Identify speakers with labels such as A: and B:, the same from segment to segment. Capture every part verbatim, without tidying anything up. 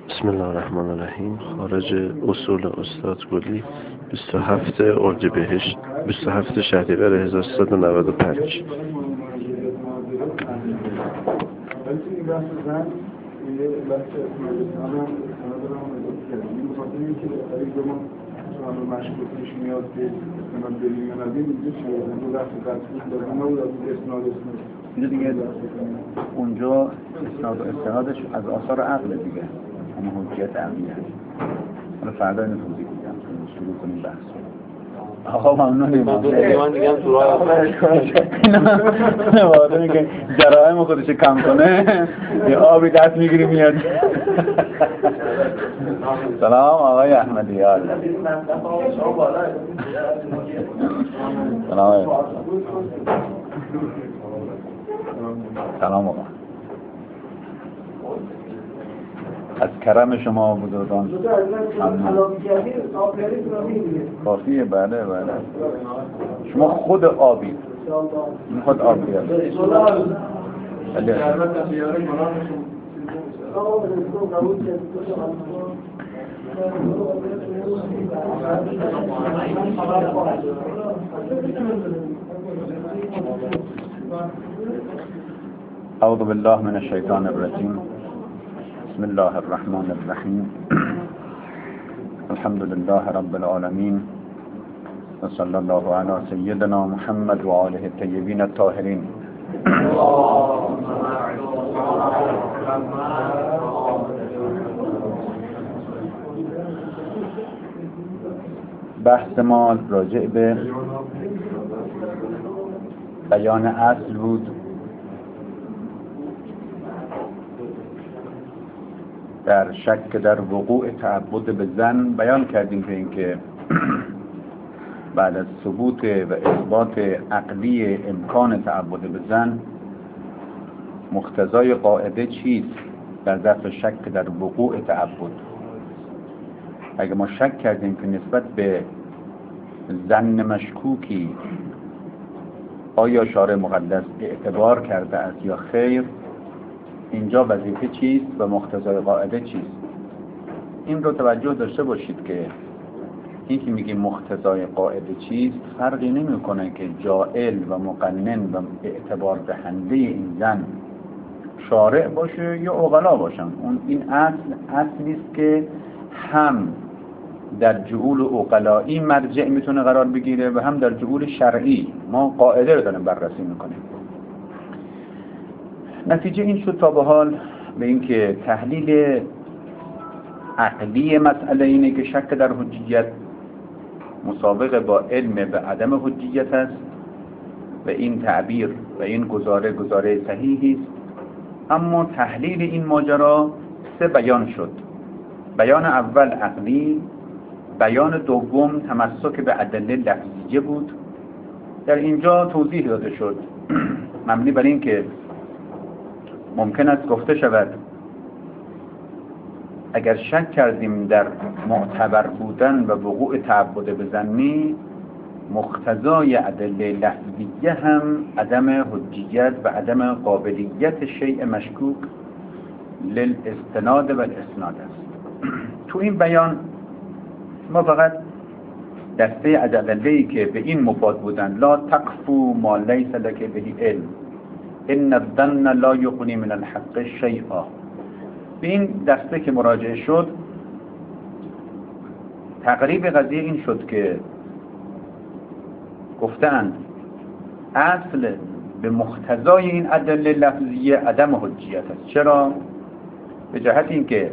A: بسم الله الرحمن الرحیم. خارج اصول استاد گلی بیست و هفتم اردیبهشت بیست و هفتم شهریور هزار و سیصد و نود و پنج.
B: اینجا دیگه اونجا اسناد و استنادش از آثار عقل دیگه، همون حجیت عقلیه. حالا فردا اینو توضیح میدم که شروع کنیم بحث. آقا ممنونیم.
C: من دیگه هم تو راه
B: نه والا میگه جرایم خودش کم کنه یه آبی دست میگیری میاد. سلام آقای احمدیار. سلام سلام آقا. از کرم شما بزرگان کافیه. بله بله شما خود آبی خود آبی اعوذ بالله من الشیطان الرجیم. بسم الله الرحمن الرحیم. الحمد لله رب العالمین و صلی الله علی سیدنا محمد و آله الطیبین الطاهرین. بحث ما راجع به بیان اصل بود. در شک در وقوع تعبد به زن بیان کردیم که اینکه بعد از ثبوت و اثبات عقلی امکان تعبد به زن، مقتضای قاعده چیست در دفع شک در وقوع تعبد؟ اگه ما شک کردیم که نسبت به زن مشکوکی آیا شارع مقدس اعتبار کرده است یا خیر، اینجا وظیفه چیست و مقتضای قاعده چیست؟ این رو توجه داشته باشید که این که میگه مقتضای قاعده چیست فرقی نمیکنه که جائل و مقنن و اعتبار دهنده این زن شارع باشه یا عقلا باشن. اون این اصل اصلی است که هم در جعول عقلایی مرجع میتونه قرار بگیره و هم در جعول شرعی. ما قاعده رو داریم بررسی میکنیم. نتیجه این شد تا به حال به اینکه تحلیل عقلی مسئله اینه که شک در حجیت مسابقه با علم به عدم حجیت است و این تعبیر و این گزاره گزاره صحیحی است. اما تحلیل این ماجرا سه بیان شد. بیان اول عقلی، بیان دوم تمسک به ادله لفظیه بود. در اینجا توضیح داده شد مبنی بر این که ممکن است گفته شود اگر شک کردیم در معتبر بودن و وقوع تعبد به زنی، مقتضای ادله لفظیه هم عدم حجیت و عدم قابلیت شیء مشکوک للاستناد و الاسناد است. تو این بیان ما فقط دسته ادله‌ای که به این مفاد بودن، لا تقفو ما لیس لک به علم ان الظن لا یغنی من الحق شیئا، به این دسته که مراجعه شد، تقریب قضیه این شد که گفتند اصل به مقتضای این ادله لفظیه عدم حجیت است. چرا؟ به جهت اینکه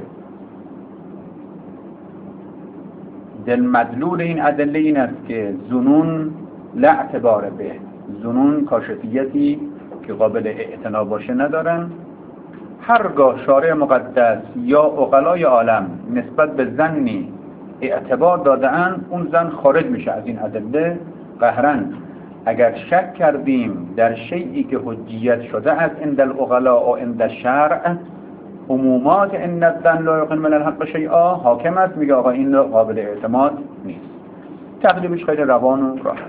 B: دل مدلول این ادله این است که ظنون لا اعتبار به، ظنون کاشفیتی که قابل اعتنا باشه ندارن. هرگاه شارع مقدس یا عقلای عالم نسبت به زنی اعتبار داده‌اند، اون زن خارج میشه از این ادله قهراً. اگر شک کردیم در شیئی که حجیت شده است عند العقلاء و عند الشرع، عمومات ان الظن لا یغنی من الحق شیئا حاکم است، میگه آقا این قابل اعتماد نیست. تقریبش خیلی روان و راحت.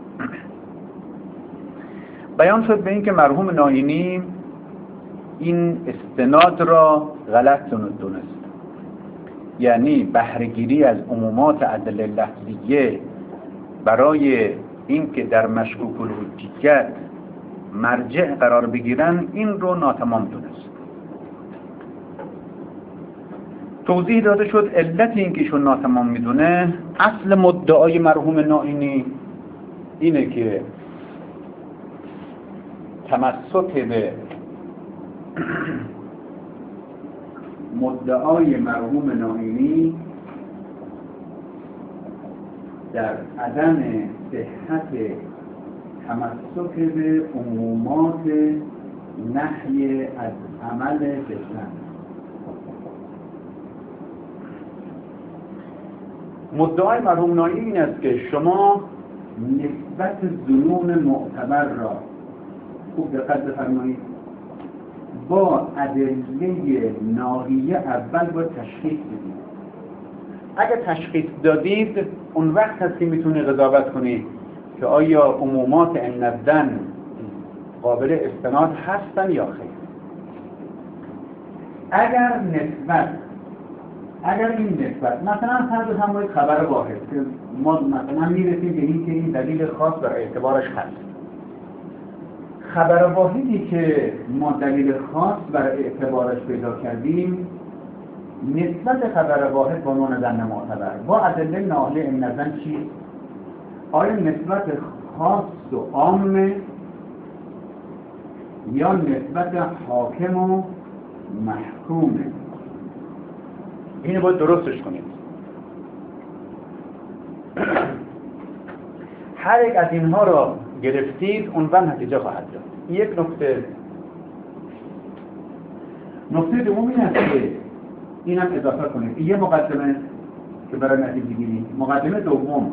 B: بیان شد به این که مرحوم ناینی این استناد را غلط دونست. یعنی بهره‌گیری از عمومات ادله لفظیه برای اینکه در مشکوک الحجیت مرجع قرار بگیرن، این رو ناتمام دونست. توضیح داده شد علت اینکه ایشون ناتمام میدونه، اصل مدعای مرحوم نائینی اینه که تمسک به مدعای مرحوم نائینی در عدم صحت تمسک به عمومات نهی از عمل فتنه. مدعای مرحوم نائینی این است که شما نسبت ظنون معتبر را خوب دقت بفرمایید با ادله ناحیه اول با تشخیص بدید. اگر تشخیص دادید اون وقت هست که میتونی قضاوت کنید که آیا عمومات ان الظن قابل استناد هستن یا خیر. اگر نسبت اگر این نسبت مثلا فرض بفرمایید خبر واحد که ما مثلا میرسیم به این که این دلیل خاص برای اعتبارش هست، خبر واحدی که ما دلیل خاص برای اعتبارش پیدا کردیم، نسبت خبر واحد با عنوان ظن معتبر با ادله ناحیه ان الظن چیست؟ آیا نسبت خاص و عام یا نسبت حاکم و محکومه؟ اینو باید درستش کنید. هر یک از اینها را گرفتید اون وقت نتیجه خواهد داد. یک نکته نکته دوم این است که اینم اضافه کنید، یه مقدمه که برای نتیجه گیری. مقدمه دوم،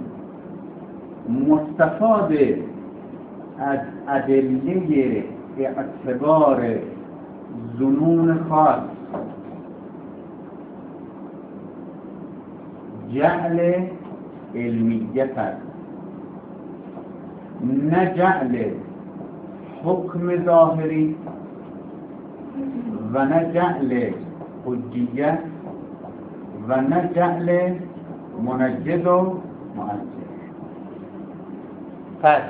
B: مستفاد از ادله اعتبار ظنون خاص جعل علمیت است، نه جعل حکم ظاهری و نه جعل حجیت و نه جعل منجز و مؤثر. پس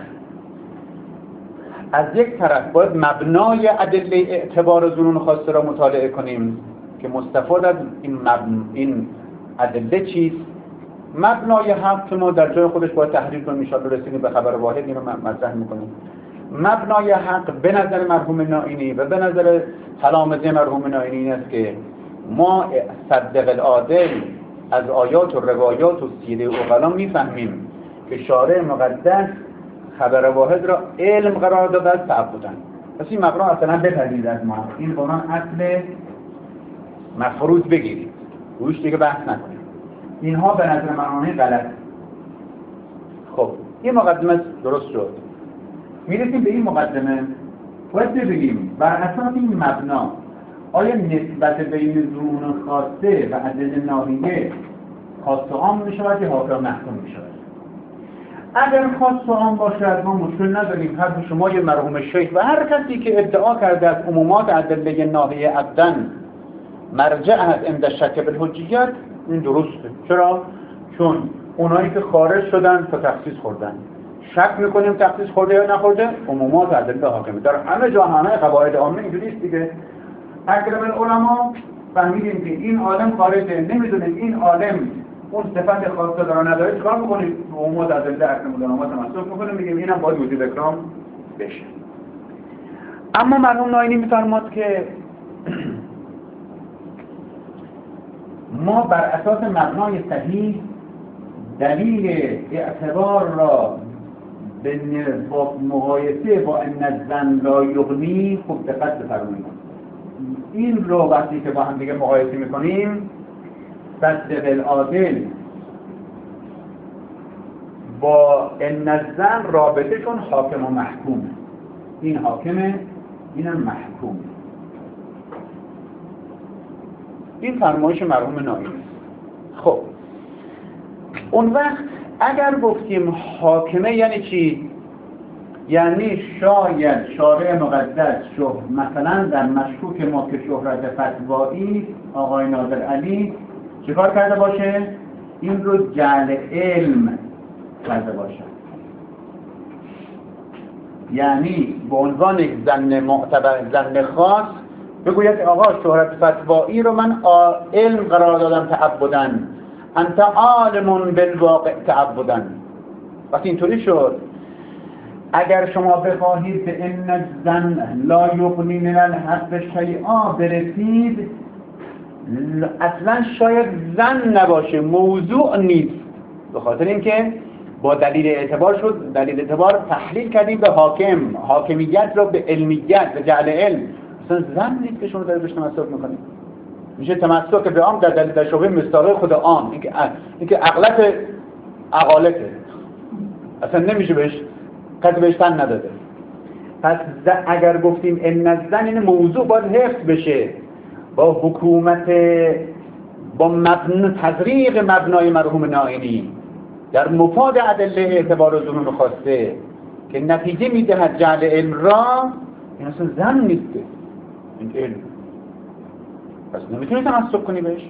B: از یک طرف باید مبنای ادله اعتبار ظنون خاصه را مطالعه کنیم که مستفاد از این, مبن... این ادله چیست. مبنای حق که ما در جای خودش باید تحریف کنیم، انشاءالله رسیدیم به خبر واحد این رو مطرح میکنیم. مبنای حق به نظر مرحوم نائینی و به نظر تلامذه مرحوم نائینی این است که ما صدق العادل از آیات و روایات و سیره عقلا میفهمیم که شارع مقدس خبر واحد را علم قرار داده از تعبدن. پس این مبنا اصلا بپذیرید از ما، این قرآن اصل مفروض بگیرید، روش دیگه بحث نکنید. اینها به نظر مرحوم غلط. خب این مقدمه درست شد، میرسیم به این مقدمه. باید ببینیم بر اساس این مبنا آیا نسبت بین ظنون خاصه و ادله ناحیه خاص و عام میشود یا حاکم محکوم میشود؟ اگر خاص و عام باشد ما مشکل نداریم، حرف شما یه مرحوم شیخ و هر کسی که ادعا کرده از عمومات ادله ناحیه ابدن مرجع هست عند شک بالحجیت، این درسته. چرا؟ چون اونایی که خارج شدن تا تخصیص خوردن، شک میکنیم تخصیص خورده یا نخورده، عمومات ادله حاکمه در همه جا، همه قواعد عامه اینجوری است دیگه. اگر من علما فهمیدیم که این عالم خارجه، نمیدونیم این عالم اون صفت خاصه داره نداره، چیکار میکنیم؟ عمومات ادله احکام علما تمسک میکنیم، میگیم اینم باید وجود اکرام بشه. اما مرحوم نائینی میفرماد که ما بر اساس مبنای صحیح دلیل اعتبار را به مقایسه با ان الظن لا یغنی خوب دقت بفرمایید. این رو وقتی که با هم دیگه مقایسه میکنیم، صدق العادل با ان الظن رابطه چون حاکم و محکومه، این حاکمه اینم محکومه. این فرمایش مرحوم نائینی. خب اون وقت اگر گفتیم حاکمه یعنی چی؟ یعنی شاید شارع مقدس شهر مثلا در مشکوک ما که شهرت فتوایی آقای ناظر علی چیکار کرده باشه؟ این رو جعل علم کرده باشه. یعنی به عنوان یک زن معتبر، زن خاص بگوید آقا شهرت فتوایی رو من علم قرار دادم تعبداً، انت عالم بالواقع تعبداً. وقتی اینطوری شد، اگر شما بخواهید به ان الزن لا یغنی من الحق شیئا برسید، اصلا شاید زن نباشه، موضوع نیست. به خاطر اینکه با دلیل اعتبار شد، دلیل اعتبار تحلیل کردیم به حاکم، حاکمیت رو به علمیت، به جعل علم. اصلا زن نیست که شما داره بهش تمسک میکنید. میشه تمسک به عام در دلیل در شبه مصداق خود عام، اینکه اینکه عقلت عقالته، اصلا نمیشه بهش کسی بهش تن نداده. پس اگر گفتیم ان الزن، این موضوع باید حفظ بشه با حکومت، با مبن تزریق مبنای مرحوم نائینی در مفاد ادله اعتبار و ظنون خواسته که نتیجه میدهد جعل علم را. این اصلا زن نیست، این علم. پس نمیتونی تمسک کنی بهش.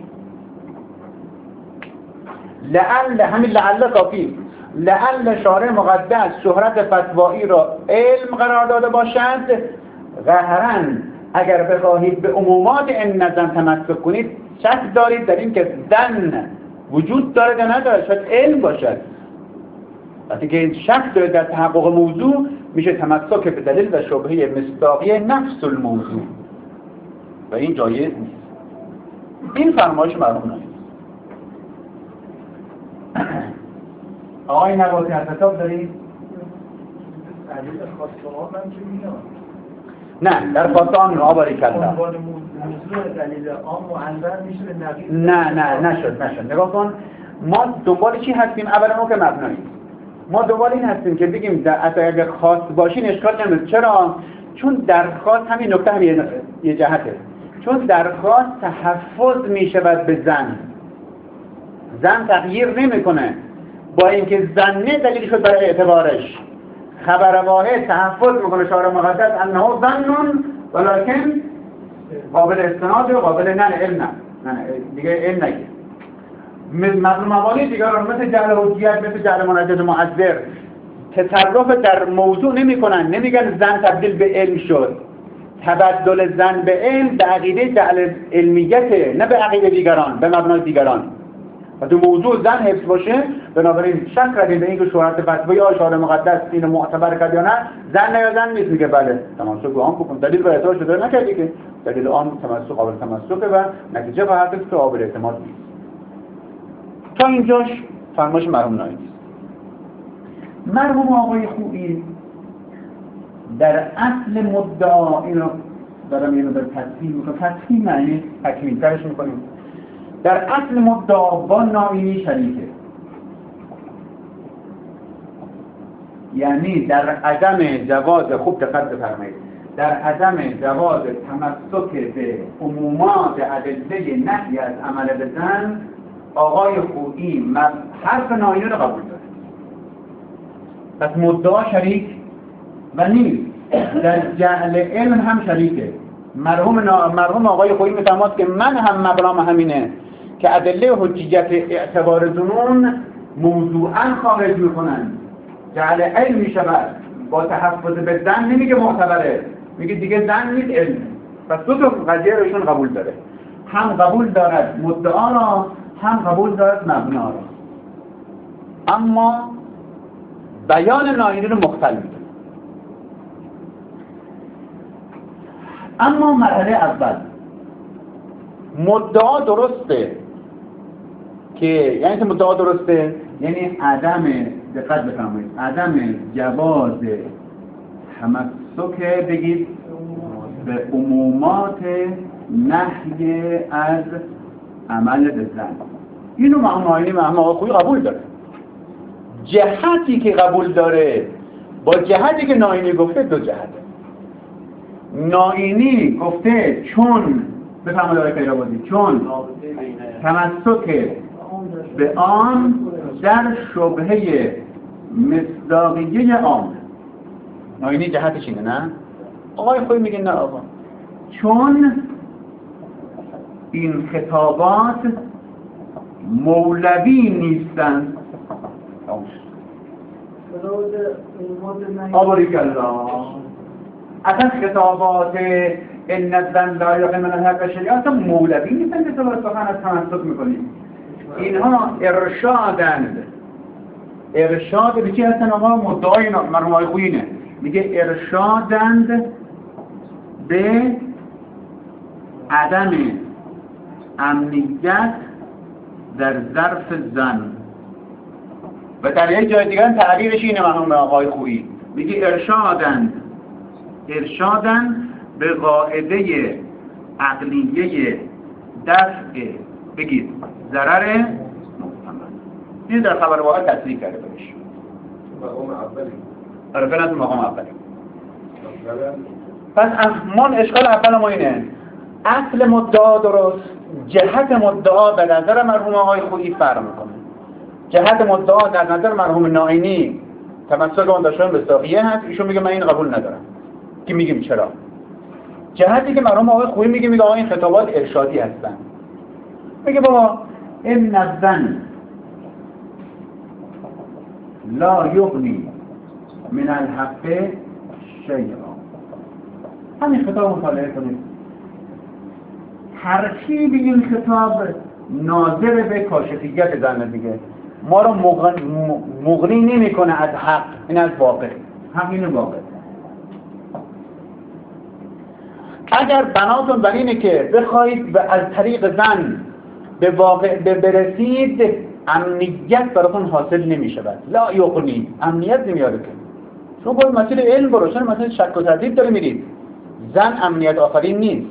B: لعل، همین لعل کافی، لعل شارع مقدس شهرت فتوایی را علم قرار داده باشد. قهراً اگر بخواهید به عمومات این نظم تمسک کنید، شک دارید در این که زن وجود داره یا نداره، شاید علم باشد. وقتی که شک دارید در تحقق موضوع، میشه تمسک به دلیل و شبهه مصداقی نفس الموضوع و این جایز نیست. این فرمایش مرحوم نائینی. آقای نباتی از کتاب دارید؟
C: دلیل خاص عام هم که میاد.
B: نه، در خاص عام نه، آباری کلا.
C: عنوان موضوع دلیل عام معلل میشه به نقیض.
B: نه نه نشد نشد. نگاه کن، ما دنبال چی هستیم؟ اولا ما که مبنایی، ما دنبال این هستیم که بگیم در اصلا اگر خاص باشین اشکال نمیاد. چرا؟ چون در خاص همین نکته هم یه, یه جهته. چون در خاص تحفظ میشود به زن، زن تغییر نمیکنه، با اینکه زنه دلیل شد برای اعتبارش. خبر واحد تحفظ میکنه شارع مقدس انه ظن ولکن قابل استناد و قابل نه علم نه نه دیگه علم نگیر. مظلوم موالی دیگران مثل جعل حجیت، مثل جعل منجز معذر تصرف در موضوع نمی کنن، نمیگن زن تبدیل به علم شد. تبدل زن به علم به عقیده جعل علمیته، نه به عقیده دیگران، به مبنای دیگران. و تو موضوع زن حفظ باشه، بنابراین شک کردیم به اینکه شهرت فتوایی یا شارع مقدس اینو معتبر کرد یا نه، زن یا زن نیست. میگه بله تمسک به آن بکن، دلیل بر اعتبار شده نکردی که دلیل آن تمسک قابل تمسکه و نتیجه به حرف که قابل اعتماد نیست. تا اینجاش فرمایش مرحوم نائینی. مرحوم آقای خویی در اصل مدعا، اینو دارم یه مقدار تصحیح میکنم، تصحیح معنی تکمیل ترش میکنیم. در اصل مدعا با نائینی شریکه، یعنی در عدم جواز، خوب دقت بفرمایید، در عدم جواز تمسک به عمومات ادله نهی از عمل به زن، آقای خویی حرف نائینی رو قبول داره. پس مدعا شریک و نیست، در جعل علم هم شریکه. مرحوم نا... مرحوم آقای خویی میفرماد که من هم مبرام همینه که ادله حجیت اعتبار ظنون موضوعاً خارج میکنن، جعل علم میشود با تحفظ به زن. نمیگه معتبره، میگه دیگه زن نیست، علم. پس دو تا قضیه رو ایشون قبول داره، هم قبول دارد مدعا را، هم قبول دارد مبنا را. اما بیان نائینی رو مختل میده. اما مرحله اول مدعا درسته که یعنی که مدعا درسته یعنی عدم، دقت بفرمایید، عدم جواز تمسک بگید به عمومات نهی از عمل به زن. اینو مرحوم نائینی مرحوم آقای خویی قبول داره. جهتی که قبول داره با جهتی که نائینی گفته دو جهته. نائینی گفته چون بفرمایید آقای خیرآبادی، چون تمسک به آن در شبهه مصداقیه عام. نائینی جهتش اینه، نه؟ آقای خویی میگه نه آقا، چون این خطابات مولوی نیستند. آباریکالله. اصلا خطابات ان الزن لا یغنی من الحق شیئا اصلا مولوی نیستن که تو سخن از تمسک میکنیم. اینها ارشادند. ارشاد به چی هستن آقا؟ مدعای مرحوم آقای خویینه، میگه ارشادند به عدم امنیت در ظرف زن. و در یک جای دیگر تعبیرش اینه مرحوم آقای خویی، میگه ارشادند ارشادند به قاعده عقلیه دفع بگید ضرر محتمل. این در خبر واحد تصریح کرده بهش
D: مقام اولی.
B: آره فعلا تو مقام اولی. پس من اشکال اول ما اینه، اصل مدعا درست، جهت مدعا به نظر مرحوم آقای خویی فرق میکنه. جهت مدعا در نظر مرحوم نائینی تمسک اون داشتن به ساقیه هست، ایشون میگه من این قبول ندارم. که میگیم چرا؟ جهتی که مرحوم آقای خویی میگه میگه آقا این خطابات ارشادی هستن. میگه بابا این الزن لا یغنی من الحق شیئا. همین خطاب مطالعه کنید. ترکیب این خطاب ناظر به کاشفیت زن دیگه، ما رو مغنی نمی کنه از حق، این از واقع. همین واقع. اگر بناتون بر اینه که بخواهید از طریق زن به واقع برسید، امنیت براتون حاصل نمی شود. لا یغنی، امنیت نمیاره که. شما باید مسئله علم برو، چون مسئله شک و تردید داره میرید. زن امنیت آفرین نیست.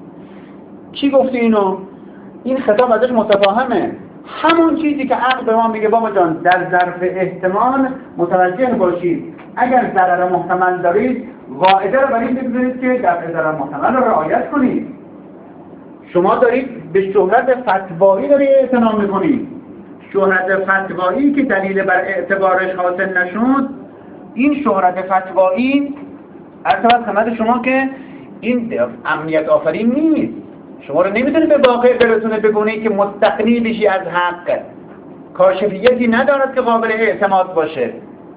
B: کی گفته اینو؟ این خطاب ازش متفاهمه. همون چیزی که عقل به ما میگه بابا جان در ظرف احتمال متوجه باشید، اگر ضرر محتمل دارید قاعده رو بر این بگذارید که دفع ضرر محتمل رو رعایت کنید. شما دارید به شهرت فتوایی داری اعتنا میکنید. شهرت فتوایی که دلیل بر اعتبارش حاصل نشد، این شهرت فتوایی ارتباط خدمت شما که این امنیت آفرین نیست. شما رو نمیتونه به واقع برسونه بگونه که مستقنی بشی از حق. کاشفیتی ندارد که قابل اعتماد باشه.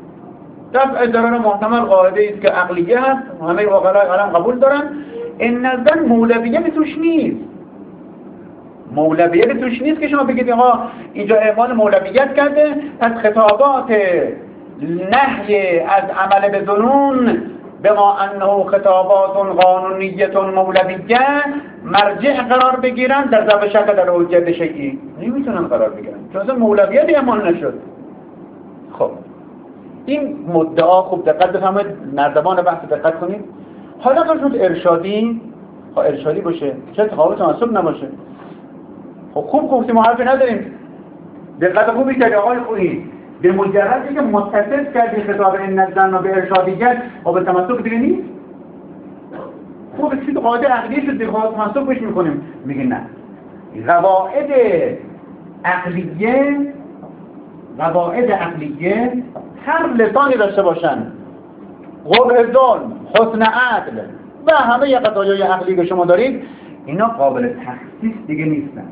B: دفع ضرر محتمل قاعده است که عقلیه هست، همه عقلای عالم قبول دارن. این نزدن مولویت توش نیست. مولویت توش نیست که شما بگید آقا اینجا اعمال مولویت کرده، پس خطابات نهی از عمل به ظنون بما انه خطابات قانونیت مولویه مرجع قرار بگیرن در ضرب شک در حجت شیعی. نمیتونن قرار بگیرن چون اصلا مولویت اعمال نشد. خب این مدعا خوب دقت بفرمایید، نردبان بحث دقت کنید. حالا که شد ارشادی، ها ارشادی باشه، چه تقابل تناسب نباشه. خب خوب گفتیم ما حرفی نداریم. دقت خوبی کردی آقای خویی، به مجردی که متصل کردی خطاب این نزدن و به ارشادیت و به تمسک دیگه نیست. خوب چیز قاعده عقلی شد دیگه خواهد تمسک بش میکنیم. میگه نه، قواعد عقلیه قواعد عقلیه هر لسانی داشته باشن، قبح ظلم، حسن عدل و همه ی قضایای عقلی که شما دارید، اینا قابل تخصیص دیگه نیستن.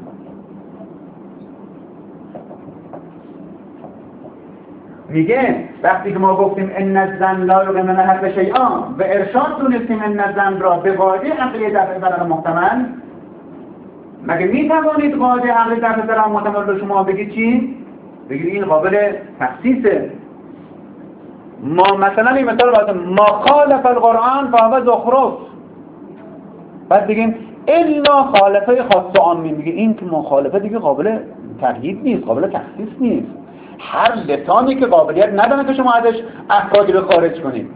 B: میگه وقتی که ما گفتیم ان الزن لا یغنی من الحق شیئا و ارشاد دونستیم ان الزن را به قاعده عقلی دفع ضرر محتمل، مگه میتوانید قاعده عقلی دفع ضرر محتمل رو شما بگید چی؟ بگید این قابل تخصیصه. ما مثلا این مثال باید ما خالف القرآن فهو زخرف، بعد بگیم الا خالفه خاص و عامی، میگه این که مخالفه دیگه قابل تقیید نیست، قابل تخصیص نیست. هر لسانی که قابلیت نداره که شما ازش افرادی رو خارج کنید.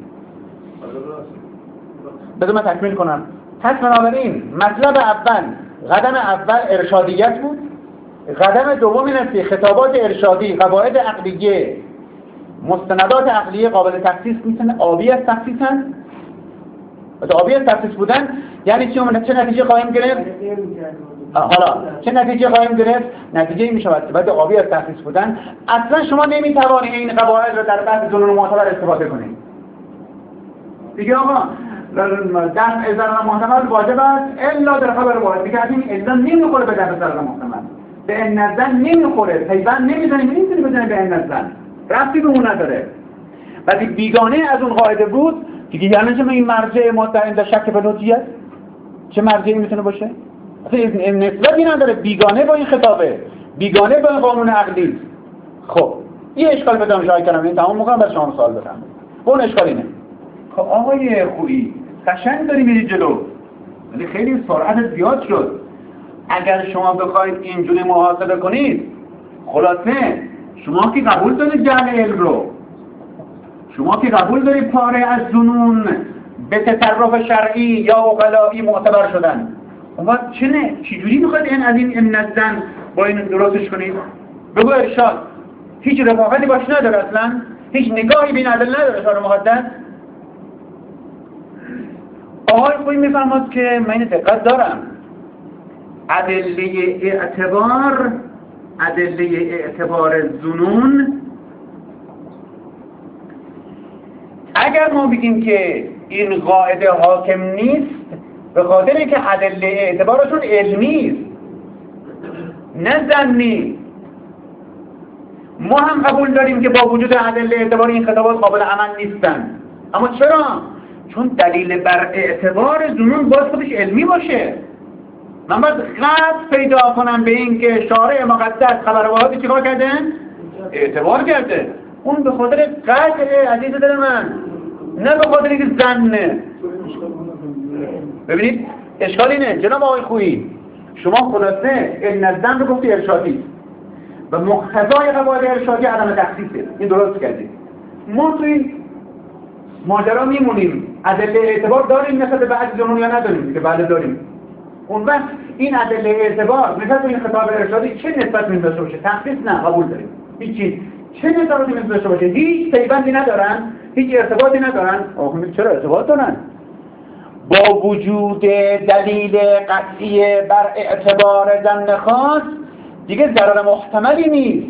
B: بذار من تکمیل کنم. پس بنابراین مطلب اول، قدم اول ارشادیت بود. قدم دوم این است که خطابات ارشادی، قواعد عقلیه، مستندات عقلیه قابل تخصیص نیستن، آبی از تخصیص هستند. آبی از تخصیص بودن یعنی چی؟ چه نتیجه خواهیم گرفت؟ حالا چه نتیجه خواهیم گرفت؟ نتیجه این میشود که بعد آبی از تخصیص بودن اصلا شما نمیتوانید این قواعد رو در بحث ظنون معتبر استفاده کنید. دیگه آقا دفع ضرر محتمل واجب است الا در خبر واحد. دیگه از این الزام نمیخوره به دفع ضرر محتمل. به ان الزن نمیخوره، پیوند نمیزنی، نمیتونی بزنی به ان الزن، ربطی به اون نداره. ولی بیگانه از اون قاعده بود دیگه. یعنی چه این مرجع ما در این شک به نوتیه چه مرجعی میتونه باشه؟ اصلا نسبتی نداره، بیگانه با این خطابه، بیگانه با این قانون عقلی. خب یه اشکال به دانشجوها کردم، این تمام میکنم برای شما سوال بدم. اون اشکال اینه. خب آقای خویی قشنگ داری میری جلو، ولی خیلی سرعت زیاد شد. اگر شما بخواید اینجوری محاسبه کنید، خلاصه شما که قبول دارید جهل علم رو، شما که قبول دارید پاره از ظنون به تصرف شرعی یا عقلائی معتبر شدن، اون وقت چنه؟ چجوری میخواید این از این امن الزن با این درستش کنید؟ بگو ارشاد هیچ رفاقتی باش نداره، اصلا هیچ نگاهی بین ادله نداره. شارع مقدس آقای خویی میفرماد که من این دقت دارم، ادله اعتبار ادله اعتبار ظنون، اگر ما بگیم که این قاعده حاکم نیست به خاطر اینکه ادله اعتبارشون علمی است نه ظنی، ما هم قبول داریم که با وجود ادله اعتبار این خطابات قابل عمل نیستن. اما چرا؟ چون دلیل بر اعتبار ظنون باید خودش علمی باشه. من باید قطع پیدا کنم به این که شارع مقدس خبر واحدی چیکار کرده؟ اعتبار کرده. اون به خاطر قطع عزیز دل من، نه به خاطر اینکه ظنه. ببینید اشکال اینه جناب آقای خویی، شما خلاصه علم الظن رو گفتی ارشادی و مقتضای قواعد ارشادی عدم تخصیصه، این درست کردید. ما توی ماجرا میمونیم ادله اعتبار داریم نسبت به بعضی ظنون یا نداریم؟ که بله داریم. اون وقت این ادله اعتبار نسبت به این خطاب ارشادی چه نسبت می داشته باشه؟ تخصیص نه، قبول داریم. هیچ چه نسبتی می داشته باشه؟ هیچ پیوندی ندارن، هیچ ارتباطی ندارن. آخه چرا ارتباط دارن؟ با وجود دلیل قطعی بر اعتبار ظن خاص دیگه ضرر محتملی نیست.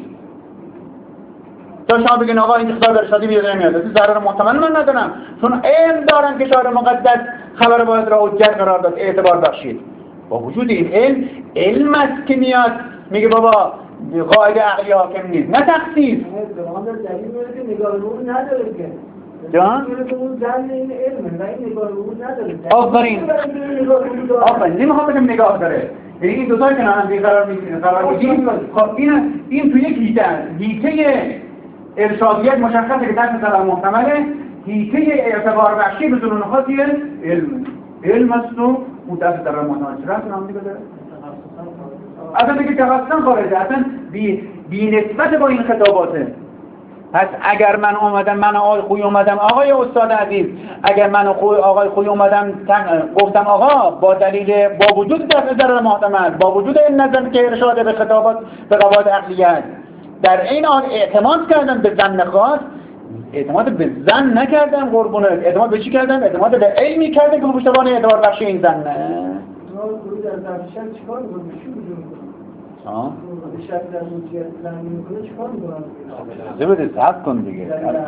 B: تا شما بگین آقا این خطاب ارشادی بیاد نمیاد، این ضرر محتمل من ندارم، چون علم دارن که شارع مقدس خبر واحد را حجت قرار داد، اعتبار بخشید. با وجود این علم، علم است که میاد میگه بابا قاعده عقلی حاکم نیست، نه تخصیص.
C: زمان دلیل میاره که نگاه رو نداره که
B: جان؟
C: اون ظن این علمه و این نگاه رو نداره.
B: آفرین آفرین نمیخوام بگم نگاه داره، یعنی این دو تا که هم قرار میگیرن قرار میگیرن. خب این این تو یک هیته هیته ارشادیت مشخصه که دست ضرر محتمله، هیته اعتبار بخشی به ظنون خاصی علم علم است و اون دست ضرر محتمل چرا هم دیگه داره؟ اصلا دیگه تخصصا خارجه، اصلا بی, بی نسبت با این خطاباته. پس اگر من اومدم من آقای خویی اومدم آقای استاد عزیز اگر من خوی آقای خویی اومدم گفتم آقا با دلیل با وجود دست ضرر محتمل، با وجود این نظر که ارشاد به خطابات به قواعد عقلیت، در این حال اعتماد کردن به ظن خاص، اعتماد به ظن نکردن قربونه، اعتماد به چی کردن؟ اعتماد به علمی کردن که پشتوانه اعتبار بخشی این ظنه.
C: در درشن چیکار می‌کنه؟ چی می‌کنه؟
B: ها؟
C: شک در موجیت زنی می‌کنه چیکار می‌کنه؟
B: اجازه بده صبر کن دیگه.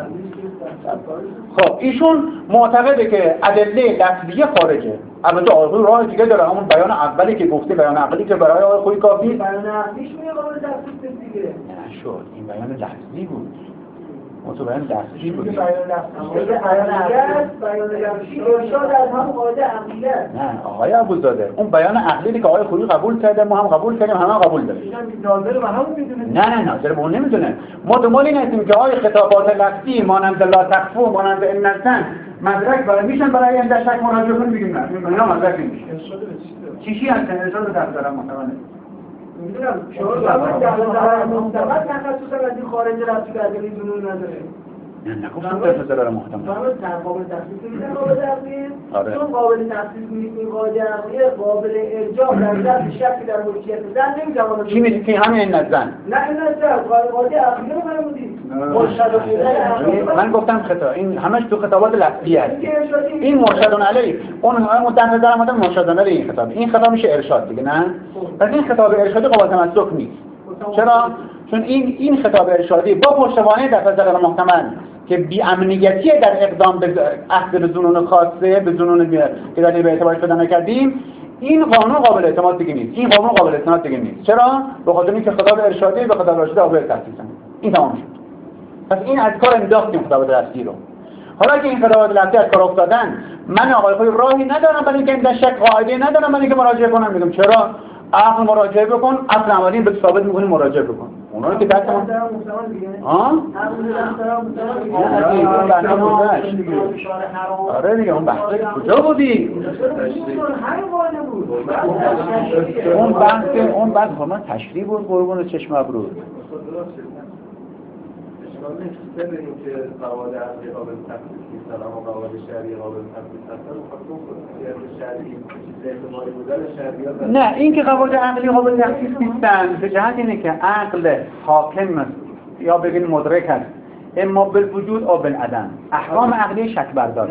B: خب ایشون معتقده که ادله لفظیه خارجه. البته آقای راه دیگه داره، همون بیان اولی که گفته، بیان عقلی که برای آقای خویی کافی.
C: بیان عقلیش میگه قابل تفسیر دیگه.
B: نه شد این بیان لفظی بود. متوجه دستشی بود.
C: بیان لفظی بیان عقلی بیان لفظی ارشاد از هم قاعده عقلی است.
B: نه آقای ابوزاده اون بیان عقلی که آقای خویی قبول کرده ما هم قبول کردیم، همه قبول داریم.
C: ناظر و همون میدونه.
B: نه نه ناظر به اون نمیدونه. ما دنبال این هستیم که آقای خطابات لفظی مانند لا تخفوا مانند ان الظن مدرک برای میشن برای این شک مراجعه کنیم بگیم نه این اینا مدرک نمیشه. ارشاد به چی؟ چی هست ارشاد در دارم متمنه.
C: میدونم شما در در مستقل تخصصا از این خارج رفتی که ادله ظنون نداره.
B: نه نگفتم در ضرر محتمل.
C: من قابل تخصیص میدم قابل عقلی.
B: آره.
C: چون قابل تخصیص میدیم قاعده عقلی قابل ارجاع در ذات شک در ملکیت زن نمیتونه.
B: چی میگی که همین این نزن؟
C: نه این نزن قاعده عقلی رو فرمودید. مرشد
B: من گفتم خطا این همش تو خطابات لفظی است. این مرشدون علی اون اون در نظر اومده مرشدون علی این خطاب. این خطاب میشه ارشاد دیگه نه؟ پس این خطاب ارشادی قابل تمسک نیست. چرا؟ چون این این خطاب ارشادی با پشتوانه در نظر محتمل که بی امنیتی در اقدام به عهد به ظنون خاصه به ظنون که در به اعتبارش پیدا نکردیم، این قانون قابل اعتماد دیگه نیست، این قانون قابل اعتماد دیگه نیست. چرا؟ به خاطر اینکه خطاب ارشادی به خطاب ارشادی قابل تفسیرن. این تمام شد. پس این از کار انداختیم خطابات لفظی رو. حالا که این خطابات لفظی از کار افتادن، من آقای خویی راهی ندارم برای اینکه این در شک قاعده ندارم برای اینکه مراجعه کنم. میگم چرا؟ عقل مراجعه بکن، اصل عملی به ثابت می‌کنی مراجعه بکن. اونا رو که دست ما ها؟ آره دیگه اون بحث کجا بودی؟ اون بحث اون بحث ما تشریح بود قربون چشم ابرو.
D: ببینیم که قواعد عقلی قابل تفسیر نیستن اما قواعد شرعی قابل تفسیر هستن. خب خصوصیت شرعی احتمالی بودن شرعیات
B: نه این که قواعد عقلی قابل تفسیر نیستن به جهت اینه که عقل حاکم یا بگین مدرک است اما بالوجود او بالعدم. احکام عقلی شک بردار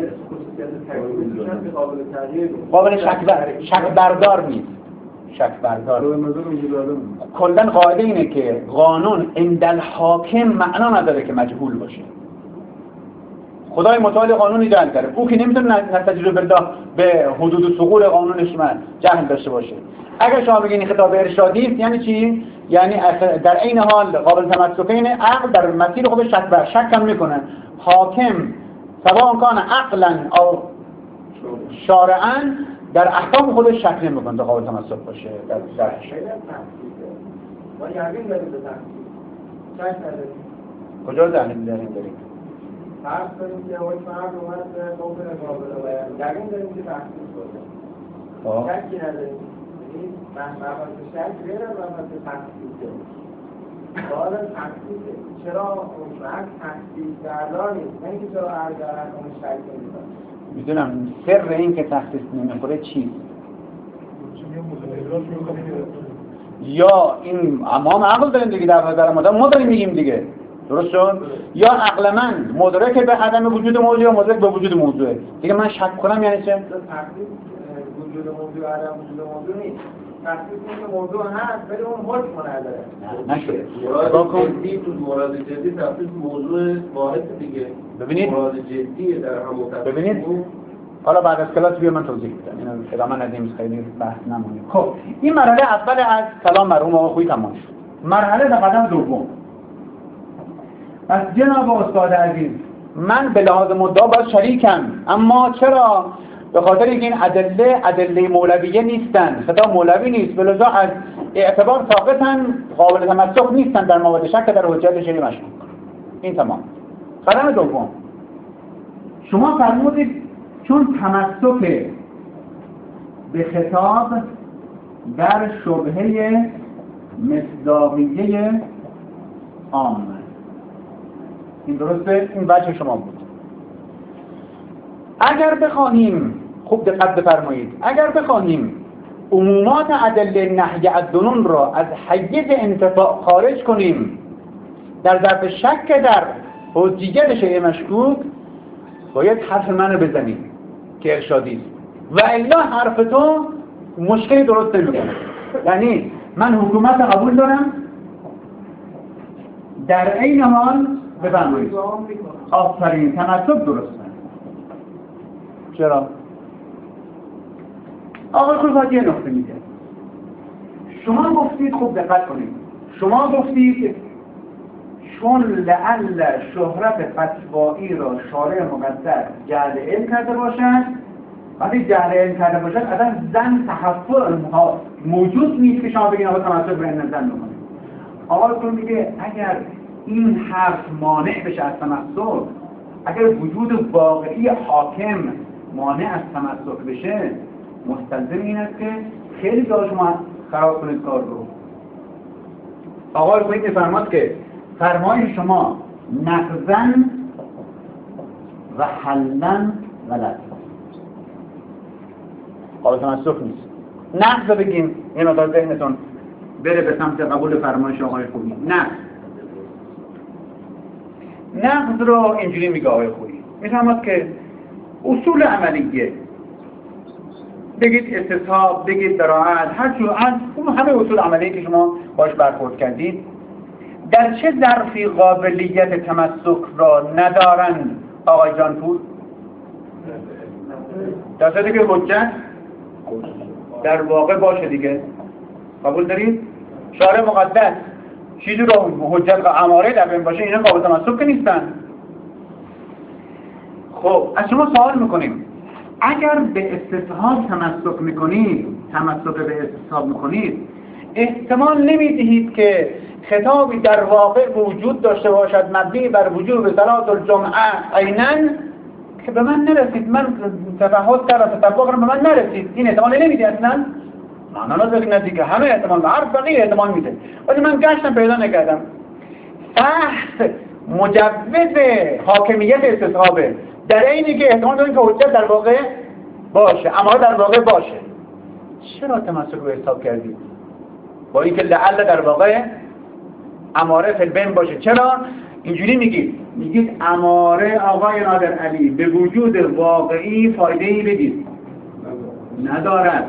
B: قابل شک بردار شک بردار نیست. شک بردار کلاً قاعده اینه که قانون عند الحاکم معنا نداره که مجهول باشه. خدای متعال قانون ایجاد کرده، او که نمیتونه نتیجه برده به حدود ثقول قانونش من جهل داشته باشه. اگر شما بگین خطاب ارشادی است یعنی چی؟ یعنی در عین حال قابل تمسکین عقل در مسیر خودش شک بر شک هم میکنه. حاکم سواء کان عقلا او شارعا در احکام خودش شک نمیکنه قابل تمسک باشه. در در
C: شک ما یقین داریم به تفسیر شک نداریم.
B: کجا دلیل داریم داریم؟
C: فرض کنیم که اون فرد اومد به قابل قابل بیان یقین داریم که تفسیر شده.
B: خب
C: شکی نداریم. یعنی مبحث شک غیر از مبحث تفسیر. سوال تفسیر چرا اون فرد تفسیر کردن نیست؟ نه اینکه چرا هر در اون شک نمی‌کنه.
B: میدونم سر این که تخصیص نمیخوره چیست؟ یا این امام عقل داریم دیگه در نظر ما ما داریم میگیم دیگه درست شد؟ یا عقل من مدرک به عدم وجود موضوع یا مدرک به وجود موضوع دیگه من شک کنم یعنی چه؟
C: تخصیص وجود موضوع عدم وجود موضوع نیست. تخصیص این که موضوع هست ولی اون حکم نداره.
B: نشده.
D: مراد جدی تو مراد جدی تخصیص موضوع واحد دیگه.
B: ببینید
D: مراد جدی در همون تخصیص.
B: ببینید حالا بعد از کلاس بیا من توضیح میدم. اینو ادامه ندیم خیلی بحث نمونه. خب این مرحله اول از سلام مرحوم آقای خویی تمام شد. مرحله در قدم دوم. پس جناب استاد عزیز من به لحاظ مدعا باید شریکم، اما چرا؟ به خاطر اینکه این ادله ادله مولویه نیستن، خطاب مولوی نیست، بلذا از اعتبار ساقطن، قابل تمسک نیستن در موارد شک در حجت شرعی مشکوک. این تمام. قدم دوم شما فرمودید چون تمسک به خطاب در شبهه مصداقیه عام، این درسته؟ این وجه شما بود. اگر بخواهیم خوب دقت بفرمایید، اگر بخواهیم عمومات ادله نهی از ظنون را از حیز انتفاع خارج کنیم در ظرف شک در حجیت شیء مشکوک، باید حرف منو بزنید که ارشادی است و الا حرف تو مشکلی درست نمیکنه. یعنی من حکومت قبول دارم در عین حال بفرمایید آفرین تمسک درسته. چرا؟ آقای خویی باید یه نقطه میگه. شما گفتید خوب دقت کنید، شما گفتید چون لعل شهرت فتوایی را شارع مقدس جعل علم کرده باشد، وقتی جعل علم کرده باشد اصلا زن تحفر موجود نیست که شما بگین آقا تمسک به این زن بکنید. آقای خویی میگه اگر این حرف مانع بشه از تمسک، اگر وجود واقعی حاکم مانع از تمسک بشه، مستلزم این است که خیلی جا شما خراب کنید کار رو. آقای خویی میفرماد که فرمای شما نقضن و حلن غلط، قابل تمسک نیست. نقض بگیم یه مقدار ذهنتون بره به سمت قبول فرمایش آقای خویی. نه نقض رو اینجوری میگه آقای خویی، میفرماد که اصول عملیه، بگید استصحاب، بگید براعت، هر چیز از همه اصول عملی که شما باش برخورد کردید، در چه ظرفی قابلیت تمسک را ندارند آقای جانپور؟ در صورتی که حجت در واقع باشه دیگه. قبول دارید؟ شارع مقدس چیزی رو حجت و اماره در بین باشه، اینا قابل تمسک که نیستن. خب از شما سوال میکنیم اگر به استصحاب تمسک میکنید تمسک به استصحاب میکنید احتمال نمیدهید که خطابی در واقع وجود داشته باشد مبنی بر وجوب صلات الجمعه عیناً که به من نرسید، من تفحص کردم تطبیق کردم به من نرسید. این احتمال نمیده اصلا. معنا نداره دیگه، همه احتمال به هر فقیه احتمال میده، ولی من گشتم پیدا نکردم. فحص مجوز حاکمیت استصحابه در اینی که احتمال داریم که حجت در واقع باشه اما در واقع باشه. چرا تمسک به حساب کردید با اینکه لعل در واقع اماره فی البین باشه؟ چرا اینجوری میگید؟ میگید اماره آقای نادر علی به وجود واقعی فایده ای بدید ندارد،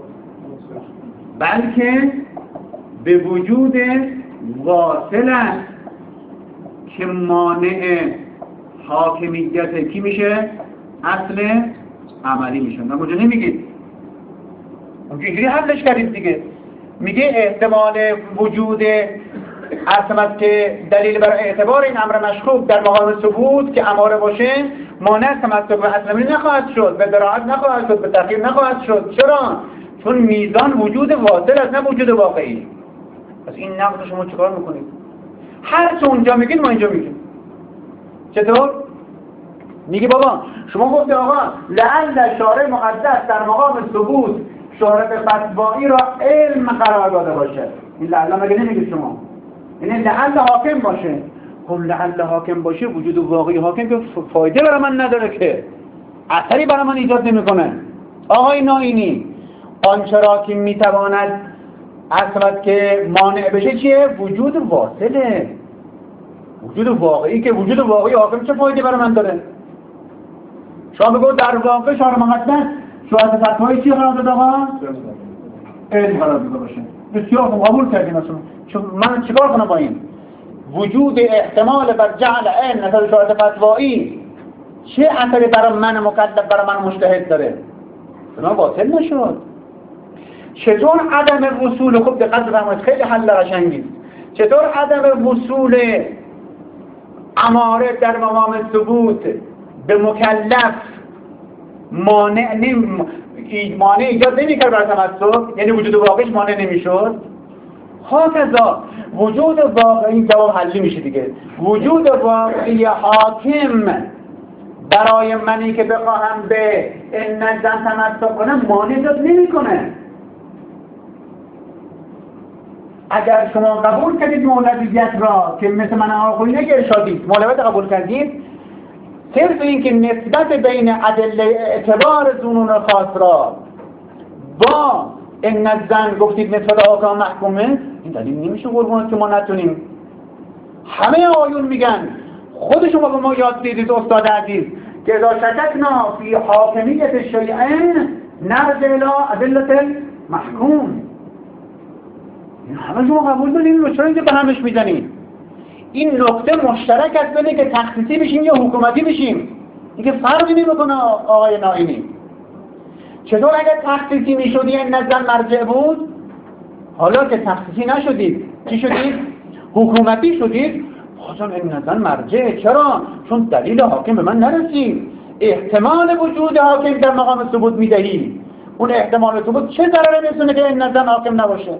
B: بلکه به وجود واصل است که مانع حاکمیت کی میشه؟ اصل عملی میشه. نه کجا نمیگید؟ اینجوری حلش کردید دیگه. میگه احتمال وجود اصلا که دلیل برای اعتبار این امر مشکوک در مقام ثبوت که اماره باشه مانع تمسک به اصل عملی نخواهد شد، به دراعت نخواهد شد، به تأخیر نخواهد شد. چرا؟ چون میزان وجود واصل است نه وجود واقعی. پس این نقد شما چیکار میکنید؟ هر چه اونجا میگید ما اینجا میگیم. چطور؟ میگه بابا شما گفتید آقا لعل شارع مقدس در مقام ثبوت شهرت فتوایی را علم قرار داده باشه. این لعل مگه نمیگید شما؟ این لعل حاکم باشه. خب لعل حاکم باشه وجود واقعی حاکم که فایده برای من نداره، که اثری برای من ایجاد نمیکنه. آقای ناینی آنچه را که میتواند اصلا که مانع بشه چیه؟ وجود واصله، وجود واقعی. که وجود واقعی حاکم چه فایده برای من داره؟ شما بگو در واقع شارع مقدس شهادت فتوایی چی قرار داده آقا؟ علم قرار داده باشه. بسیار خوب قبول کردیم اصلا. چون من چیکار کنم با این؟ وجود احتمال بر جعل علم نظر شهادت فتوایی چه اثری برای من مکلف برای من مجتهد داره؟ بنا باطل نشد. چطور عدم وصول، خوب دقت بفرمایید خیلی حل قشنگی، چطور عدم وصول اماره در مقام ثبوت به مکلف مانع نمی مانع ایجاد نمی‌کرد برای تمسک، یعنی وجود واقعیش مانع نمی‌شد؟ هاکذا وجود واقعی جواب حلی میشه دیگه. وجود واقعی حاکم برای منی که بخواهم به این نظم تمسک کنم مانع ایجاد نمی‌کنه. اگر شما قبول کردید مولویت را که مثل من آقایی نگه ارشادید مولویت قبول کردید، صرف این که نسبت بین ادله اعتبار ظنون خاص را با این نظم گفتید نسبت آقا محکومه، این دلیل نمیشه قربونت که ما نتونیم. همه آیون میگن، خود شما به ما یاد دیدید استاد عزیز که اذا شککنا فی حاکمیت شیئین نرجع الی ادله المحکوم. همه شما قبول دارید، چرا اینکه به همش میزنید؟ این نکته مشترک است بینه که تخصیصی بشیم یا حکومتی بشیم. اینکه فرقی نمیکنه آقای ناینی. چطور اگر تخصیصی میشدی این نظر مرجع بود؟ حالا که تخصیصی نشدید چی شدید؟ حکومتی شدید؟ خواستم این نظر مرجع. چرا؟ چون دلیل حاکم به من نرسید. احتمال وجود حاکم در مقام ثبوت میدهی. اون احتمال ثبوت چه ضرری میرسونه که این نظر حاکم نباشه؟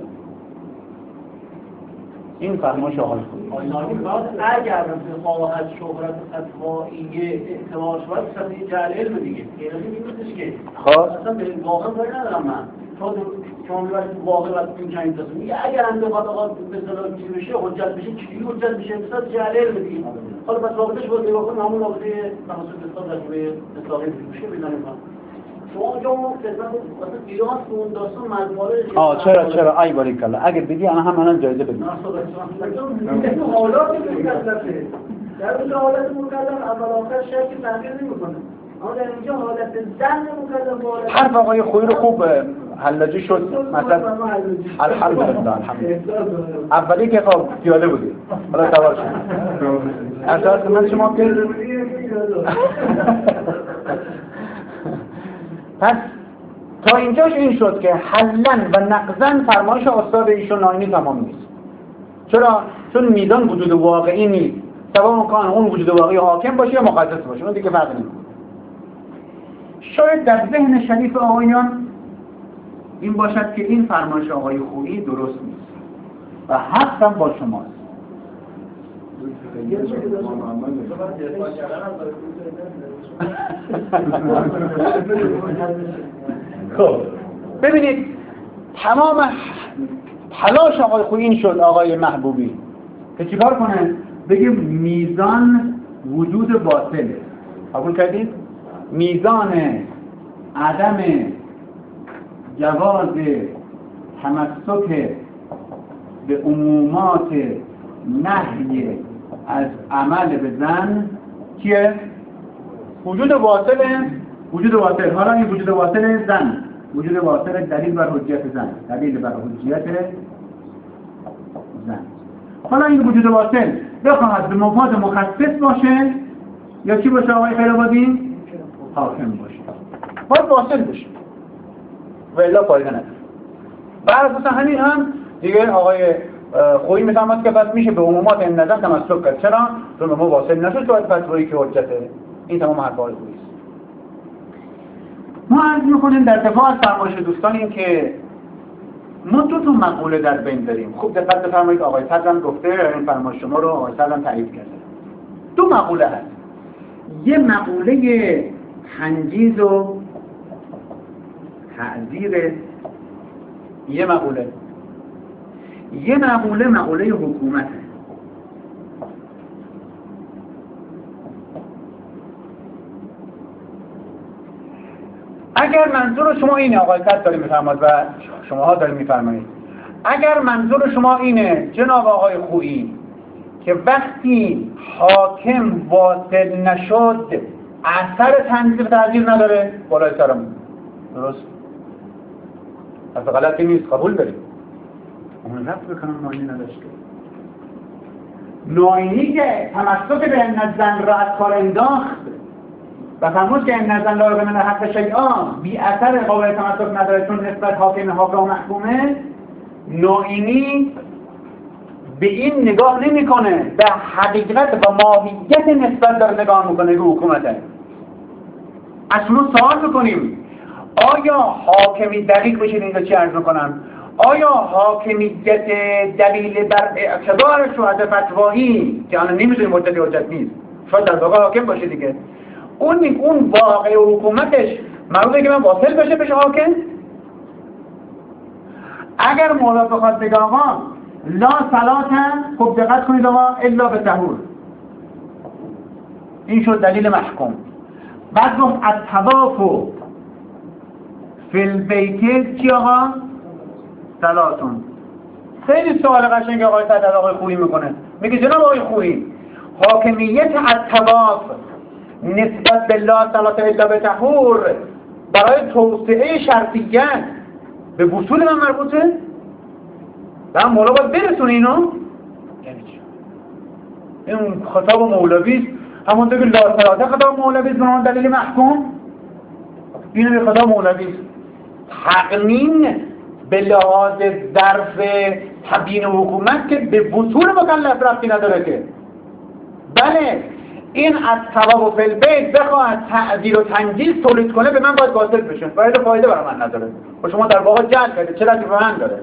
B: این فرمایش آقای
D: اگر بخواهد شهرت فتوایی اعتبار شود سطحی جعل علم دیگه غیر از این نیستش که
B: خب
D: اصلا به واقع کاری ندارم من. چون شما میبرید واقع وقت این چنین تصمیم میگه اگر انتقاد آقا به اصطلاح چی بشه حجت بشه چی حجت بشه مثلا جعل علم دیگه. حالا بس واقعش بود نگاه کنیم همون واقعه تمسک استاد در روی اصلاحی میشه ببینیم شما اونجا اون خدمت واسه ایران اون داستان مجموعه
B: آه چرا چرا ای باریک الله اگه بگی انا هم منم جایزه بدم.
D: تو حالات مکلفه در اون حالت مکلف اول آخر شرکی تغییر نمیکنه، اما در اینجا حالت زن مکلف
B: حرف آقای خویی رو خوب حلاجی شد مثلا الحمدلله الحمدلله اولی که خب پیاده بودی حالا سوار شد اساس من شما که پس تا اینجاش این شد که حلن و نقضن فرمایش استاد ایشون ناینی تمام نیست. چرا؟ چون میزان وجود واقعی نیست، سواء کان اون وجود واقعی حاکم باشه یا مقدس باشه، اون دیگه فرق نمیکنه. شاید در ذهن شریف آقایان این باشد که این فرمایش آقای خویی درست نیست و حقم با شماست. خب ببینید تمام تلاش آقای خویی این شد آقای محبوبی که چیکار کنه؟ بگه میزان وجود باطله. قبول کردید؟ میزان عدم جواز تمسک به عمومات نهی از عمل به زن چیه؟ وجود واصله. وجود واصل. حالا این وجود واصل زن، وجود واصل دلیل بر حجیت زن، دلیل بر حجیت زن. حالا این وجود واصل بخواهد به مفاد مخصص باشه یا چی باشه آقای خیرآبادی؟ حاکم باشه. باید واصل بشه و الا فایده نداره. بر اساس همین هم دیگه آقای خویی میفهمد که بس میشه به عمومات این نظر تمسک کرد. چرا؟ چون به ما واصل نشد باید فتوایی که حجته. این تمام حرفای خویی است. ما عرض میکنیم در دفاع از فرمایش دوستان این که ما دو تا مقوله در بین داریم. خوب دقت بفرمایید آقای صدرم گفته این فرمایش شما رو آقای صدرم تایید کرده. دو مقوله هست. یه مقوله تنجیز و تعذیر، یه مقوله یه مقوله مقوله حکومت. اگر منظور شما اینه آقای صدر داریم میفرماد و شماها داریم میفرمایید، اگر منظور شما اینه جناب آقای خویی که وقتی حاکم واصل نشد اثر تنظیر تعذیر نداره، بالای سرمون درست از غلطی نیست، قبول داریم. اون رفت بکنم ناینی نداشته. ناینی که تمسک به ان زن را از کار انداخت و فرمود که ان زن لا یغنی حق شیئا بی اثر قابل تمسک نداره چون نسبت حاکم حاکم محکومه، ناینی به این نگاه نمیکنه، به حقیقت و ماهیت نسبت داره نگاه میکنه به حکومته. از شما سوال میکنیم آیا حاکمی دقیق بشید اینجا چی عرض میکنم، آیا حاکمیت دلیل بر اعتبار شهود فتوایی که الان نمیتونیم مدت حجت نیست، شاید در واقع حاکم باشه دیگه، اون اون واقع حکومتش معلومه که من واصل بشه بشه حاکم؟ اگر مولا بخواد بگه آقا لا صلات، خب دقت کنید آقا الا به طهور، این شد دلیل محکوم. بعد گفت الطواف فی البیت چی آقا؟ صلاتون. خیلی سوال قشنگ آقای صدر آقای خویی میکنه، میگه جناب آقای خویی حاکمیت الطواف نسبت به لا صلات الا به طهور برای توسعه شرطیت به وصول من مربوطه؟ و مولا باید برسونه اینو؟ یعنی چی؟ این خطاب مولویست، همونطور که لا صلات خطاب مولویست به اون دلیل محکوم، اینو به خطاب مولویست. تقنین به لحاظ ظرف تبیین حکومت که به وصول مکلف ربطی نداره که. بله این از طواف فی البیت بخواد تعذیر و تنجیز تولید کنه به من باید واصل بشه، باید فایده برای من نداره و شما در واقع جلب کرده چه ربطی به من داره.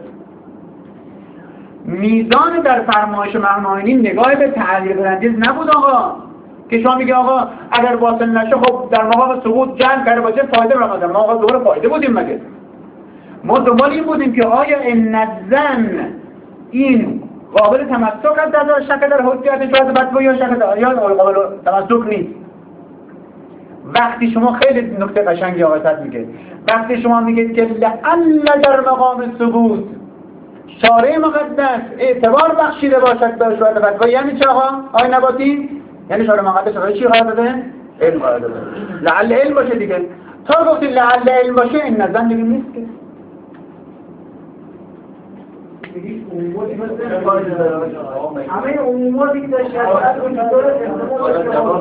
B: میزان در فرمایش معنایی نگاه به تعذیر و تنجیز نبود آقا که شما میگه آقا اگر واصل نشه خب در مقام سقوط جمع کرده باشه فایده برای ما داره. ما آقا دوباره فایده بودیم مگه؟ ما دنبال این بودیم که آیا این زن این قابل تمسک است در شک در حجیت شاید فتوایی یا شک در یا قابل تمسک نیست. وقتی شما خیلی نکته قشنگی آقای صدر میگه، وقتی شما میگید که لعل در مقام ثبوت شارع مقدس اعتبار بخشیده باشد به شاید فتوایی، یعنی چه آقا آقای نباتی؟ یعنی شارع مقدس شارع چی قرار داده؟ علم قرار داده. لعل علم باشه دیگه. تا گفتی لعل علم باشه این نظر دیگه نیست که.
C: همه عموماتی که در شریعت وجود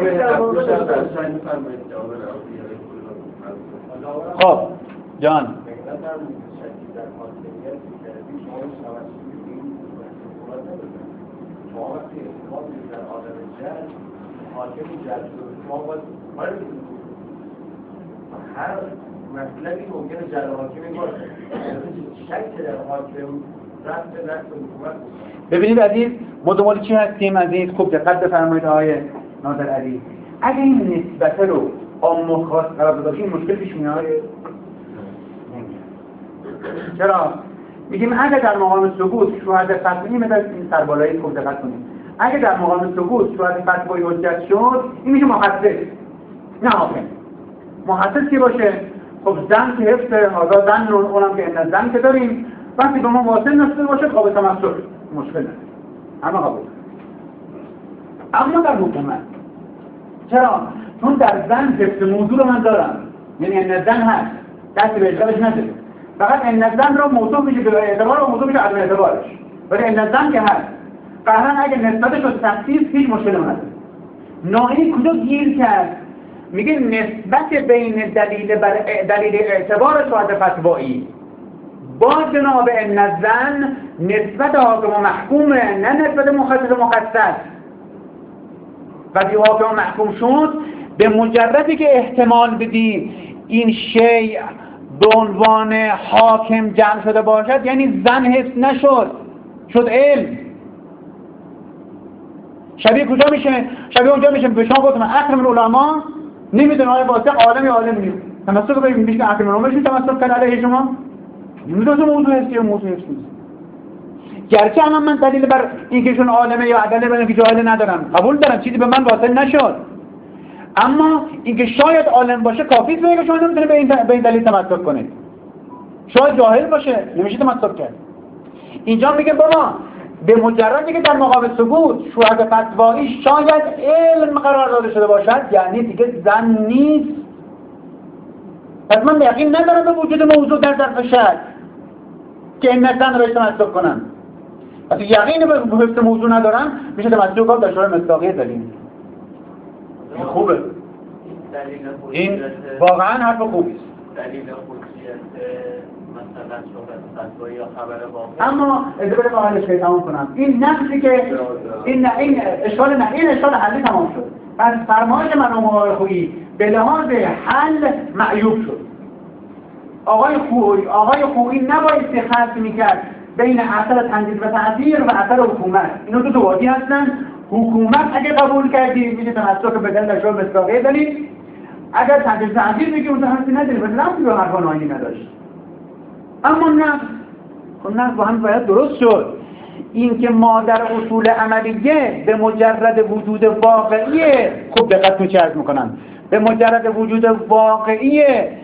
C: داره.
B: خب جان
C: دولت هم شکلی در حاکمیت کردی شما رو توسط این حکومت ندادن. شما وقتی اعتماد می‌کنید در عالم جهل حاکم جلب شده شما باید کاری بکنید. هر مطلبی ممکنه جلب حاکمی باشه. شک در حاکم رفت رفت حکومت بکنه.
B: ببینید عزیز ما دنبال چی هستیم عزیز؟ خوب دقت بفرمایید آقای ناظر علی. اگه این نسبت رو عام خاص قرار بدیم مشکل پیش میاد. چرا؟ میگیم اگه در مقام سقوط شهادت فتوایی مثل این سربالایی خوب دقت کنید. اگه در مقام سقوط شهادت فتوایی حجت شد این میشه محسس نه حاکم. محسس کی باشه؟ خب زن که حفظ آزاد زن رو اونم که ان زن که داریم وقتی به ما واصل نشده باشه قابل تمسک مشکل نداره. اما قابل اما در حکومت چرا؟ چون در زن حفظ موضوع رو من دارم یعنی ان زن هست دست به اجرابش نداره فقط ان زن رو موضوع میشه به اعتبار و موضوع میشه عدم اعتبارش ولی ان زن که هست قهرن اگه نسبتش رو تخصیص هیچ مشکل نداره. ناهی کجا گیر کرد؟ میگه نسبت بین دلیل بر دلیل اعتبار شهادت فتوایی با جناب ان زن نسبت حاکم و محکومه نه نسبت مخصص و مخصص. وقتی حاکم و محکوم شد به مجردی که احتمال بدی این شیء به عنوان حاکم جمع شده باشد یعنی زن حفظ نشد شد علم. شبیه کجا میشه؟ شبیه اونجا میشه به شما گفتم اکرم العلماء نمیدونه آیا واسه عالم یا عالم نیست تمسک به میشه اکرم العلماء میشه تمسک کرد علیه شما نمیدونه موضوع هستی یا موضوع هستی گرچه هم من دلیل بر اینکهشون عالمه یا عدله بر اینکه جاهل ندارم قبول دارم چیزی به من واصل نشد اما اینکه شاید عالم باشه کافی است که شما نمیتونه به این به این دلیل تمسک کنید. شاید جاهل باشه نمیشه تمسک کرد. اینجا میگه بابا به مجردی که در مقام ثبوت شهادت فتوایی شاید علم قرار داده شده باشد یعنی دیگه زن نیست. پس من یقین ندارم به وجود موضوع در ظرف شک که این زن رو تمسک کنم. وقتی یقین به حفظ موضوع ندارم میشه تمسک کنم در شورای مصداقیه دلیل. خوبه. این واقعا حرف خوبی است.
C: دلیل خصوصیت مثلا شهادت فتوایی یا خبر واقع.
B: اما اجازه بدید قاعده‌اش رو تمام کنم. این نقشی که این نه این اشکال نه این اشکال حلی تمام شد. پس فرمایش مرحوم آقای خویی به لحاظ حل معیوب شد. آقای خویی آقای خویی نباید خلط می‌کرد بین اثر تنظیر و تأثیر و اثر حکومت. اینا دو تا وادی هستن. حکومت اگه قبول کردی میشه تمسک به دلیل شورای مصداقیه دلیل. اگر تنظیر تأثیر میگی اون حرفی نداری ولی ربطی به حرفان آیینی نداشت. اما نقص خب نقص با هم باید درست شد. این که ما در اصول عملیه به مجرد وجود واقعی خوب دقت کنید چه عرض میکنم به مجرد وجود واقعی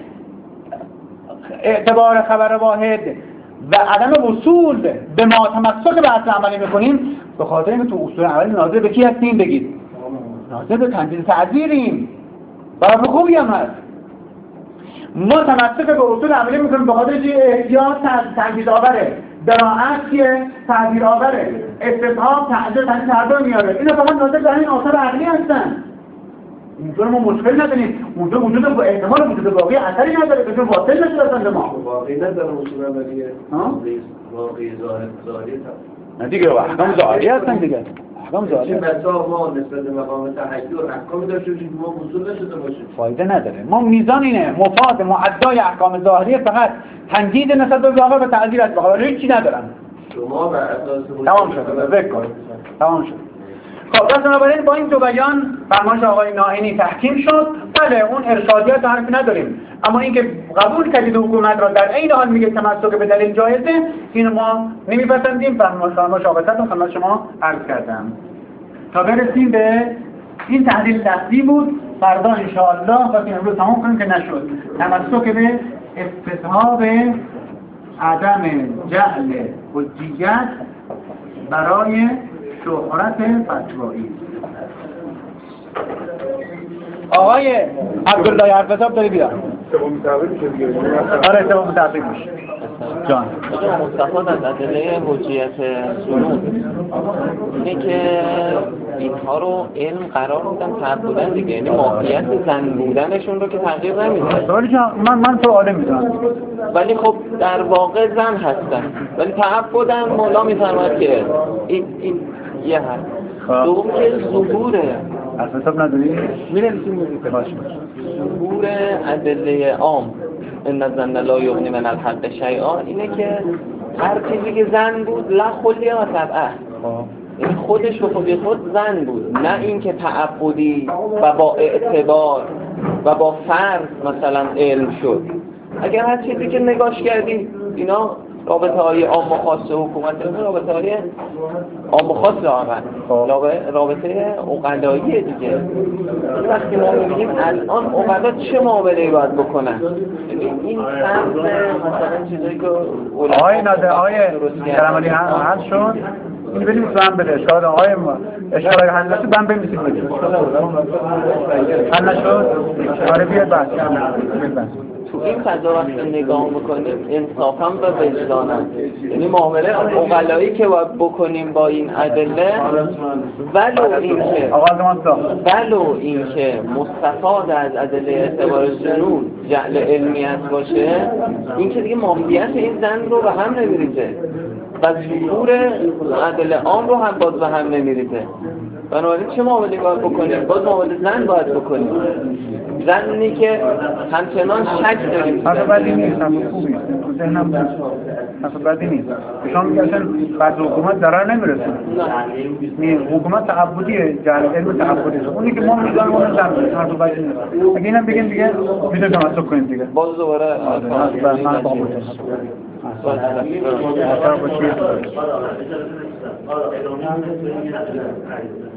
B: اعتبار خبر واحد و عدم وصول به ما تمسک به اصل عملی میکنیم به خاطر اینکه تو اصول عملی ناظر به کی هستیم بگید ناظر به تنظیر تعذیریم برای خوبی هم هست. ما تمسک به اصول عملی میکنیم به خاطر احتیاط تنجیز آوره دراعت که تعذیر آوره استصحاب تعذیر تنجیز هر میاره اینا فقط ناظر به این آثار عقلی هستن. اینجور ما مشکل نداریم اونجا وجود با احتمال وجود واقعی اثری نداره که واصل نشده اصلا ما
C: واقعی نداره اصول عملیه واقعی ظاهر ظاهری
B: نه دیگه احکام ظاهری هستن دیگه احکام ظاهری
C: مثلا ما نسبت به مقام تحیر احکام داشته باشیم ما وصول نشده باشیم
B: فایده نداره. ما میزان اینه مفاد معدای احکام ظاهری فقط تنجید نسبت به واقع و تعذیر است بخاطر هیچ چی ندارن.
C: شما بر اساس
B: تمام شد ذکر تمام شد. خب پس بنابراین با این دو بیان فرمایش آقای ناهینی تحکیم شد. بله اون ارشادیات حرفی نداریم اما اینکه قبول کردید حکومت را در عین حال میگه تمسک به دلیل جایزه اینو ما نمیپسندیم. فرمایش فرمایش آقای صدر خدمت شما عرض کردم تا برسیم به این تحلیل لفظی بود. فردا ان شاء الله وقتی امروز تمام کنیم که نشد تمسک به استصحاب عدم جعل حجیت برای شهرت فتوایی. آقای عبدالله حرف حساب داری بیا.
E: اشتباه متعویل میشه دیگه.
B: آره اشتباه متعویل میشه. جان
F: مستفاد از ادله حجیت سنون اینه که اینها رو علم قرار میدن تعبدن دیگه، یعنی ماهیت زن بودنشون رو که تغییر نمیده.
B: ولی جان من من تو عالم میدونم،
F: ولی خب در واقع زن هستن، ولی تعبدن مولا میفرماید که این این یه هست. دوم که ظهوره
B: از حساب نداری؟
F: میرسیم باشه ظهور ادله عام ان الظن لا یغنی من الحق شیئا اینه که هر چیزی که زن بود لا خلیه و طبعه، این خودش به خودی خود زن بود، نه اینکه تعبدی و با اعتبار و با فرض مثلا علم شد. اگر هر چیزی که نگاش کردی اینا رابطه های عام و خاص حکومت، رابطه های عام و خاص لاغر، رابطه عقلاییه دیگه. وقتی ما میگیم الان عقلا چه معامله‌ای باید بکنن، این فرض مثلا چیزایی که
B: آقای ناده آقای کرمالی حل شد این بریم زن بده اشکال آقای ما اشکال حل نشد من بمیسید بگیم حل نشد آره بیاد بحث
F: تو این فضا وقتی نگاه بکنیم انصافا به وجدانم، یعنی معامله عقلایی که باید بکنیم با این ادله، ولو اینکه ولو اینکه مستفاد از ادله اعتبار جنون جعل علمیت باشه، این که دیگه ماهیت این زن رو به هم نمیریزه و ظهور ادله عام رو هم باز به هم نمیریزه. بنابراین چه معامله باید بکنیم؟ باز معامله زن باید بکنیم، زنی که همچنان شک داریم.
B: حرف بدی نیست، حرف خوبی است، تو ذهنم نیست، حرف بدی نیست. شما میگه اصلا بعد حکومت ضرر نمیرسه، نه حکومت تعبدیه، جعل علم تعبدیه، اونی که ما میدانیم اون زن حرف بدی نیست. اگه اینم بگیم دیگه میتونیم تمسک کنیم دیگه.
F: باز دوباره
B: من با خودم